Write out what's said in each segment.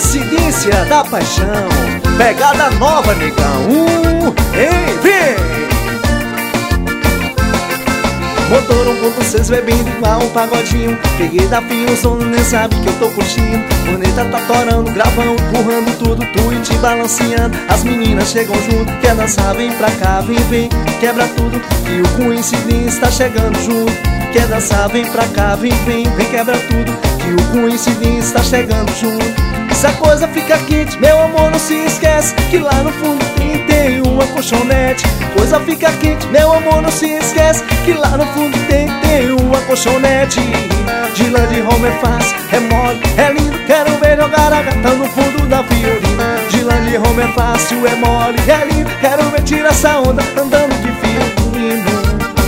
Coincidência da paixão, pegada nova, negão. Ei, vem! Motor 1.6 bebendo igual um pagodinho. Peguei da fia o som, nem sabe que eu tô curtindo. Boneta tá torando, gravão, empurrando tudo, tu e te balanceando. As meninas chegam junto, quer dançar, vem pra cá, vem, quebra tudo. E o Coincidência tá chegando junto. Quer dançar, vem pra cá, vem, quebra tudo. Que o Coincidência tá chegando junto. Se a coisa fica quente, meu amor, não se esquece que lá no fundo tem uma colchonete. Coisa fica quente, meu amor, não se esquece que lá no fundo tem uma colchonete. De lã de Roma é fácil, é mole, é lindo. Quero ver jogar a gata no fundo da Fiorina. De lã de Roma é fácil, é mole, é lindo. Quero ver tirar essa onda andando de Fiorina.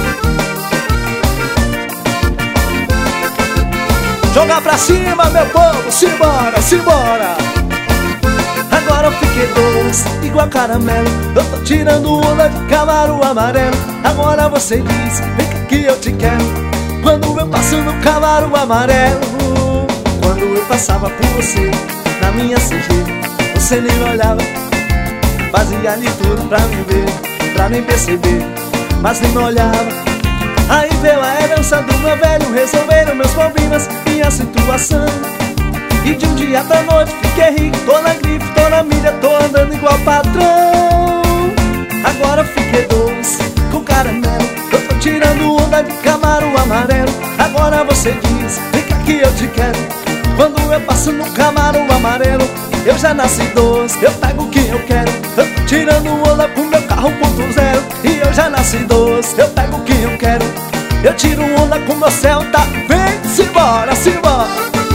Joga pra cima, meu povo, simbora, simbora. Agora eu fiquei doce, igual caramelo. Eu tô tirando onda de cavalo amarelo. Agora você diz, vem cá que eu te quero. Quando eu passo no cavalo amarelo. Quando eu passava por você, na minha CG, você nem me olhava. Fazia de tudo pra me ver, pra nem perceber, mas nem me olhava. Aí veio a herança do meu velho, resolveram meus problemas, minha situação. E de um dia pra noite fiquei rico, tô na grife, tô na milha, tô andando igual patrão. Agora fiquei doce, com caramelo, eu tô tirando onda de Camaro amarelo. Agora você diz, vem cá que eu te quero. Quando eu passo no Camaro amarelo, eu já nasci doce, eu pego o que eu quero. Eu tô tirando onda pro meu carro 1.0. E eu já nasci doce, eu pego o que eu quero. Eu tiro onda com meu céu, tá? Vem, simbora, simbora.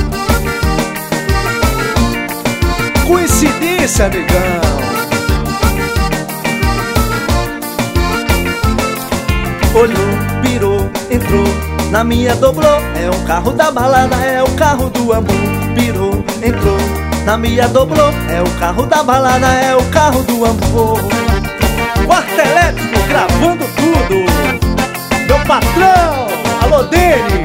Coincidência, negão. Olhou, pirou, entrou, na minha dobrou. É o carro da balada, é o carro do amor. Pirou, entrou, na minha dobrou. É o carro da balada, é o carro do amor. Quarto elétrico gravando tudo. Meu patrão, alô Dene.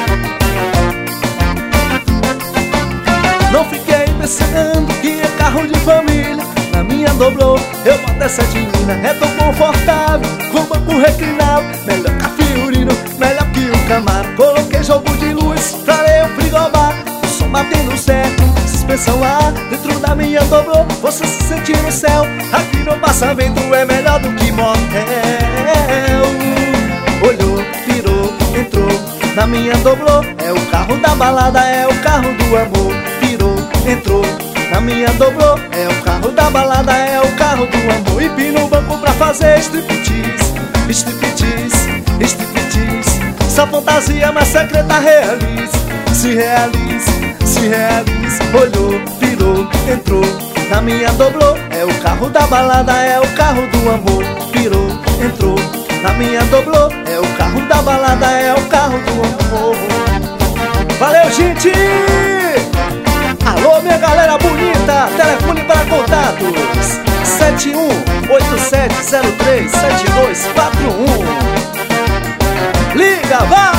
Não fiquei pensando que é carro de família. Na minha dobrou, eu boto essa divina. É tão confortável, com banco reclinável. Melhor que a Fiorino, melhor que o Camaro. Coloquei jogo de luz, trarei o frigobar. O som batendo certo, suspensão ar. Dentro da minha dobrou, você se sente no céu. Aqui não passa vento, é melhor do que motel. Olhou, pirou, entrou, na minha dobrou. É o carro da balada, é o carro do amor. Pirou, entrou, na minha dobrou. É o carro da balada, é o carro do amor. E pino o banco pra fazer striptease, striptease, striptease. Só fantasia, mas secreta realize. Se realize, se realize. Olhou, pirou, entrou, na minha dobrou. É o carro da balada, é o carro do amor. Pirou, entrou, na minha dobrou. É o carro da balada, é o carro do amor. Valeu, gente! Alô, minha galera bonita! Telefone para contatos 7187037241. Liga, vai!